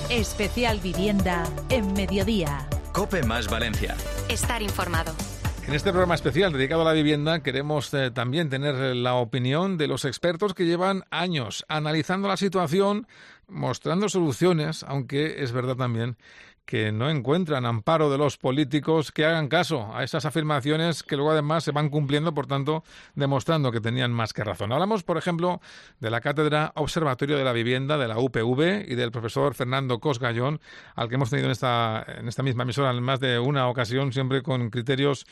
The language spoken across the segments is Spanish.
Especial Vivienda en Mediodía. COPE más Valencia. Estar informado. En este programa especial dedicado a la vivienda queremos también tener la opinión de los expertos que llevan años analizando la situación, mostrando soluciones, aunque es verdad también que no encuentran amparo de los políticos que hagan caso a esas afirmaciones que luego además se van cumpliendo, por tanto, demostrando que tenían más que razón. Hablamos, por ejemplo, de la Cátedra Observatorio de la Vivienda de la UPV y del profesor Fernando Cos Gallón, al que hemos tenido en esta misma emisora en más de una ocasión, siempre con criterios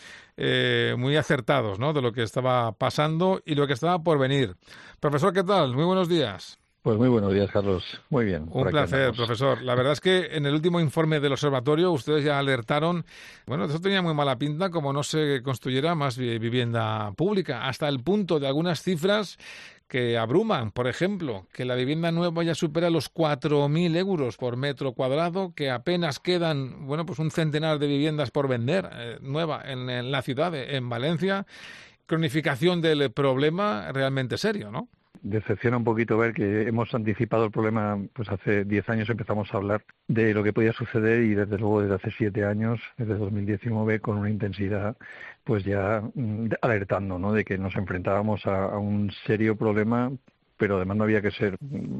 muy acertados, ¿no?, de lo que estaba pasando y lo que estaba por venir. Profesor, ¿qué tal? Muy buenos días. Pues muy buenos días, Carlos. Muy bien. Un placer, profesor. La verdad es que en el último informe del observatorio ustedes ya alertaron, bueno, eso tenía muy mala pinta, como no se construyera más vivienda pública, hasta el punto de algunas cifras que abruman. Por ejemplo, que la vivienda nueva ya supera los 4.000 euros por metro cuadrado, que apenas quedan, bueno, pues un centenar de viviendas por vender nueva en la ciudad, en Valencia. Cronificación del problema realmente serio, ¿no? Decepciona un poquito ver que hemos anticipado el problema, pues hace 10 años empezamos a hablar de lo que podía suceder y desde luego desde hace 7 años, desde 2019, con una intensidad pues ya alertando, ¿no?, de que nos enfrentábamos a un serio problema, pero además no había que ser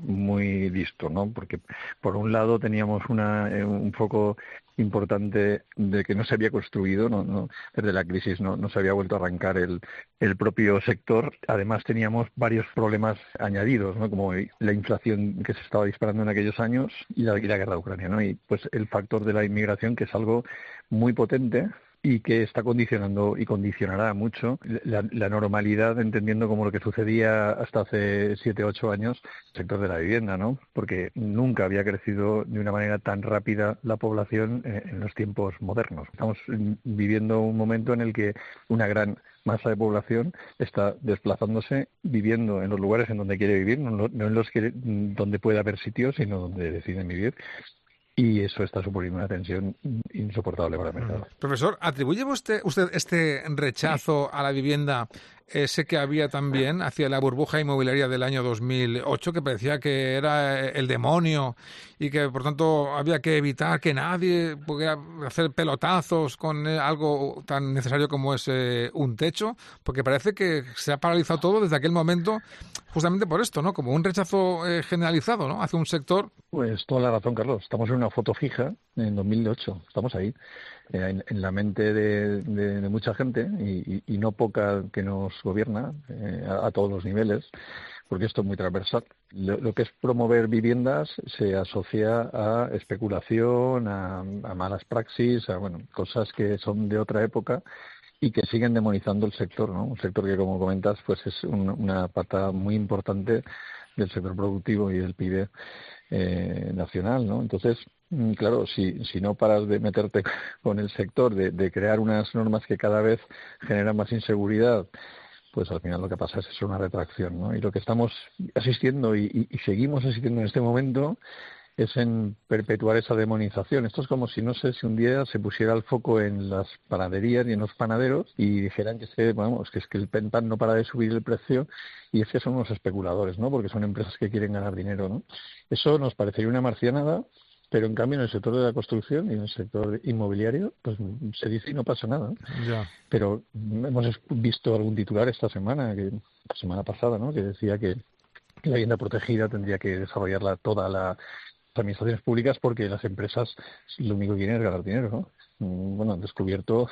muy listo, ¿no? Porque por un lado teníamos un foco importante de que no se había construido, no desde la crisis no se había vuelto a arrancar el propio sector. Además teníamos varios problemas añadidos, ¿no?, como la inflación que se estaba disparando en aquellos años y la guerra de Ucrania, ¿no? Y pues el factor de la inmigración, que es algo muy potente y que está condicionando y condicionará mucho la normalidad, entendiendo como lo que sucedía hasta hace 7 o 8 años el sector de la vivienda, ¿no? Porque nunca había crecido de una manera tan rápida la población en los tiempos modernos. Estamos viviendo un momento en el que una gran masa de población está desplazándose, viviendo en los lugares en donde quiere vivir, no en los que donde puede haber sitios, sino donde deciden vivir. Y eso está suponiendo una tensión insoportable para el mercado. Profesor, ¿atribuye usted este rechazo a la vivienda, ese que había también hacia la burbuja inmobiliaria del año 2008, que parecía que era el demonio y que, por tanto, había que evitar que nadie pudiera hacer pelotazos con algo tan necesario como es un techo? Porque parece que se ha paralizado todo desde aquel momento justamente por esto, ¿no? Como un rechazo generalizado, ¿no?, hacia un sector. Pues toda la razón, Carlos. Estamos en una foto fija en 2008. Estamos ahí, en la mente de mucha gente y no poca que nos gobierna a todos los niveles, porque esto es muy transversal. Lo que es promover viviendas se asocia a especulación, a malas praxis, a cosas que son de otra época y que siguen demonizando el sector, ¿no? Un sector que, como comentas, pues es una pata muy importante del sector productivo y del PIB nacional, ¿no? Entonces, claro, si no paras de meterte con el sector, de crear unas normas que cada vez generan más inseguridad, pues al final lo que pasa es una retracción, ¿no? Y lo que estamos asistiendo y seguimos asistiendo en este momento es en perpetuar esa demonización. Esto es como si, no sé, si un día se pusiera el foco en las panaderías y en los panaderos y dijeran que es que el pan no para de subir el precio y es que son unos especuladores, ¿no? Porque son empresas que quieren ganar dinero, ¿no? Eso nos parecería una marcianada, pero en cambio en el sector de la construcción y en el sector inmobiliario pues se dice y no pasa nada, ¿no? Ya. Pero hemos visto algún titular esta semana, la semana pasada, ¿no?, que decía que la vivienda protegida tendría que desarrollarla toda las administraciones públicas porque las empresas lo único que quieren es ganar dinero, ¿no? Han descubierto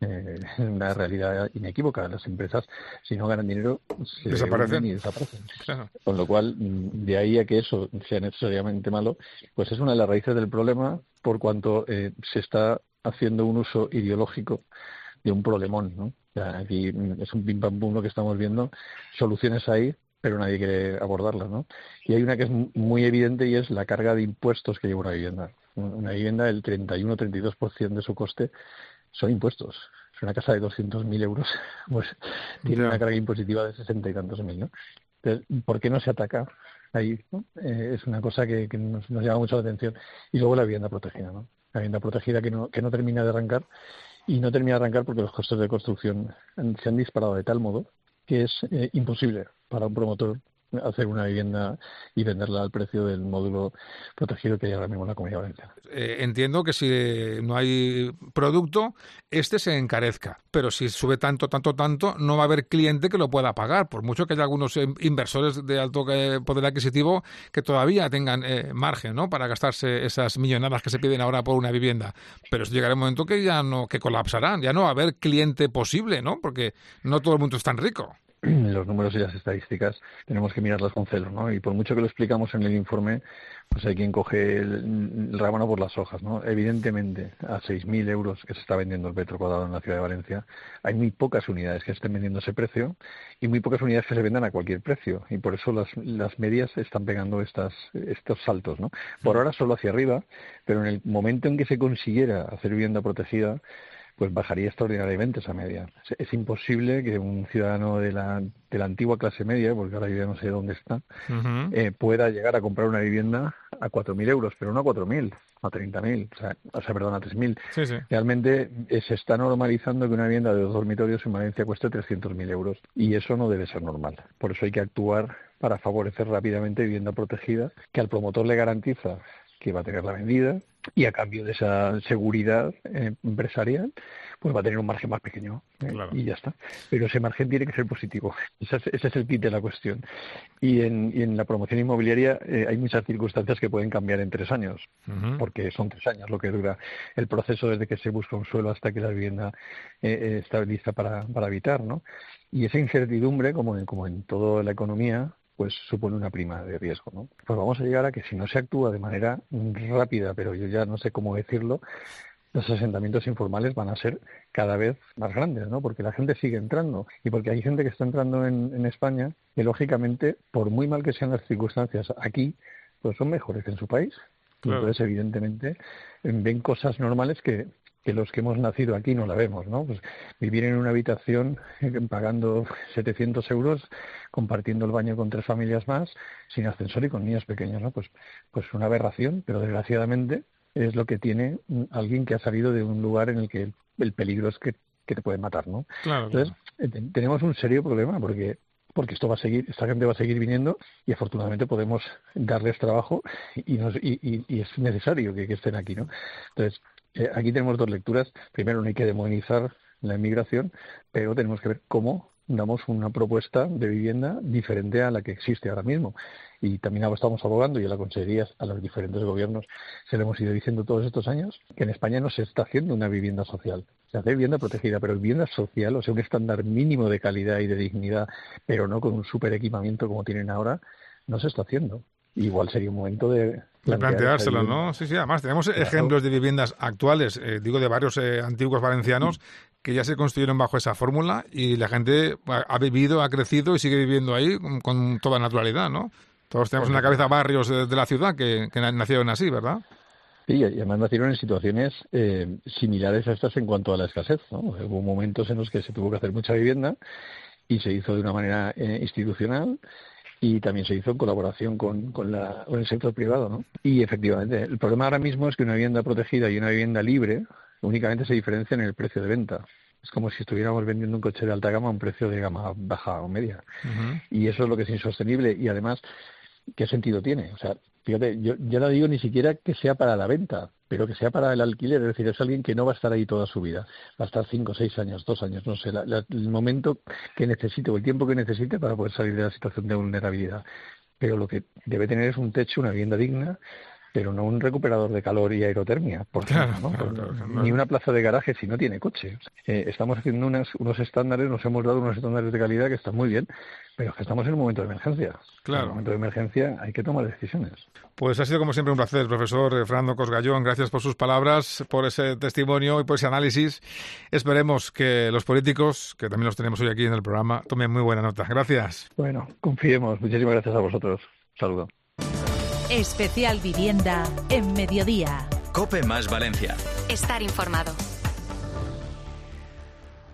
una realidad inequívoca. Las empresas, si no ganan dinero, se desaparecen. Claro. Con lo cual, de ahí a que eso sea necesariamente malo, pues es una de las raíces del problema, por cuanto se está haciendo un uso ideológico de un problemón, ¿no? O sea, aquí es un pim pam pum lo que estamos viendo, soluciones hay, pero nadie quiere abordarlas, ¿no? Y hay una que es muy evidente y es la carga de impuestos que lleva una vivienda. Una vivienda, el 31-32% de su coste son impuestos. Es una casa de 200.000 euros, pues tiene una carga impositiva de 60 y tantos mil, ¿no? Entonces, ¿por qué no se ataca ahí, ¿no? Es una cosa que nos llama mucho la atención. Y luego la vivienda protegida, ¿no? La vivienda protegida que no termina de arrancar, y no termina de arrancar porque los costes de construcción se han disparado de tal modo que es imposible para un promotor hacer una vivienda y venderla al precio del módulo protegido que hay ahora mismo en la Comunidad Valenciana. Entiendo que si no hay producto, se encarezca, pero si sube tanto, no va a haber cliente que lo pueda pagar, por mucho que haya algunos inversores de alto poder adquisitivo que todavía tengan margen, ¿no?, para gastarse esas millonadas que se piden ahora por una vivienda. Pero llegará un momento que colapsarán, ya no va a haber cliente posible, ¿no?, porque no todo el mundo es tan rico. Los números y las estadísticas tenemos que mirarlas con celo, ¿no? Y por mucho que lo explicamos en el informe, pues hay quien coge el rábano por las hojas, ¿no? Evidentemente, a 6.000 euros que se está vendiendo el metro cuadrado en la ciudad de Valencia, hay muy pocas unidades que estén vendiendo ese precio y muy pocas unidades que se vendan a cualquier precio. Y por eso las medias están pegando estos saltos, ¿no? Por ahora solo hacia arriba, pero en el momento en que se consiguiera hacer vivienda protegida, pues bajaría extraordinariamente esa media. Es imposible que un ciudadano de la antigua clase media, porque ahora yo ya no sé dónde está, pueda llegar a comprar una vivienda a 4.000 euros, pero no a 4.000, a 30.000, a 3.000. Sí, sí. Realmente se está normalizando que una vivienda de 2 dormitorios en Valencia cueste 300.000 euros y eso no debe ser normal. Por eso hay que actuar para favorecer rápidamente vivienda protegida, que al promotor le garantiza que va a tener la vendida y a cambio de esa seguridad empresarial pues va a tener un margen más pequeño Claro. Y ya está. Pero ese margen tiene que ser positivo. Ese es el kit de la cuestión. Y en la promoción inmobiliaria hay muchas circunstancias que pueden cambiar en 3 años, porque son 3 años lo que dura el proceso desde que se busca un suelo hasta que la vivienda está lista para habitar, ¿no? Y esa incertidumbre, como en toda la economía, pues supone una prima de riesgo, ¿no? Pues vamos a llegar a que si no se actúa de manera rápida, pero yo ya no sé cómo decirlo, los asentamientos informales van a ser cada vez más grandes, ¿no? Porque la gente sigue entrando y porque hay gente que está entrando en España que, lógicamente, por muy mal que sean las circunstancias aquí, pues son mejores que en su país. Claro. Entonces, evidentemente, ven cosas normales que los que hemos nacido aquí no la vemos, ¿no? Pues vivir en una habitación pagando 700 euros, compartiendo el baño con 3 familias más, sin ascensor y con niños pequeños, ¿no? Pues una aberración, pero desgraciadamente es lo que tiene alguien que ha salido de un lugar en el que el peligro es que te puede matar, ¿no? Claro. Entonces, tenemos un serio problema porque esto va a seguir, esta gente va a seguir viniendo y afortunadamente podemos darles trabajo y es necesario que estén aquí, ¿no? Entonces, aquí tenemos 2 lecturas. Primero, no hay que demonizar la inmigración, pero tenemos que ver cómo damos una propuesta de vivienda diferente a la que existe ahora mismo. Y también estamos abogando, y a la Consejería, a los diferentes gobiernos, se lo hemos ido diciendo todos estos años, que en España no se está haciendo una vivienda social. Se hace vivienda protegida, pero vivienda social, o sea, un estándar mínimo de calidad y de dignidad, pero no con un super equipamiento como tienen ahora, no se está haciendo. Igual sería un momento de planteárselo, ¿no? Sí, además tenemos ejemplos de viviendas actuales, digo de varios antiguos valencianos, que ya se construyeron bajo esa fórmula y la gente ha vivido, ha crecido y sigue viviendo ahí con toda naturalidad, ¿no? Todos tenemos en la cabeza barrios de la ciudad que nacieron así, ¿verdad? Sí, y además nacieron en situaciones similares a estas en cuanto a la escasez, ¿no? Hubo momentos en los que se tuvo que hacer mucha vivienda y se hizo de una manera institucional y también se hizo en colaboración con el sector privado, ¿no? Y efectivamente, el problema ahora mismo es que una vivienda protegida y una vivienda libre únicamente se diferencian en el precio de venta. Es como si estuviéramos vendiendo un coche de alta gama a un precio de gama baja o media. Y eso es lo que es insostenible y además, ¿qué sentido tiene? O sea, fíjate, yo no digo ni siquiera que sea para la venta, pero que sea para el alquiler, es decir, es alguien que no va a estar ahí toda su vida, va a estar 5, 6 años, 2 años, no sé, el momento que necesite o el tiempo que necesite para poder salir de la situación de vulnerabilidad. Pero lo que debe tener es un techo, una vivienda digna, pero no un recuperador de calor y aerotermia, por ejemplo, ¿no? Claro. Ni una plaza de garaje si no tiene coche. Estamos haciendo unos estándares, nos hemos dado unos estándares de calidad que están muy bien, pero es que estamos en un momento de emergencia. Claro. En un momento de emergencia hay que tomar decisiones. Pues ha sido como siempre un placer, profesor Fernando Cosgallón. Gracias por sus palabras, por ese testimonio y por ese análisis. Esperemos que los políticos, que también los tenemos hoy aquí en el programa, tomen muy buena nota. Gracias. Bueno, confiemos. Muchísimas gracias a vosotros. Un saludo. Especial Vivienda en Mediodía. COPE más Valencia. Estar informado.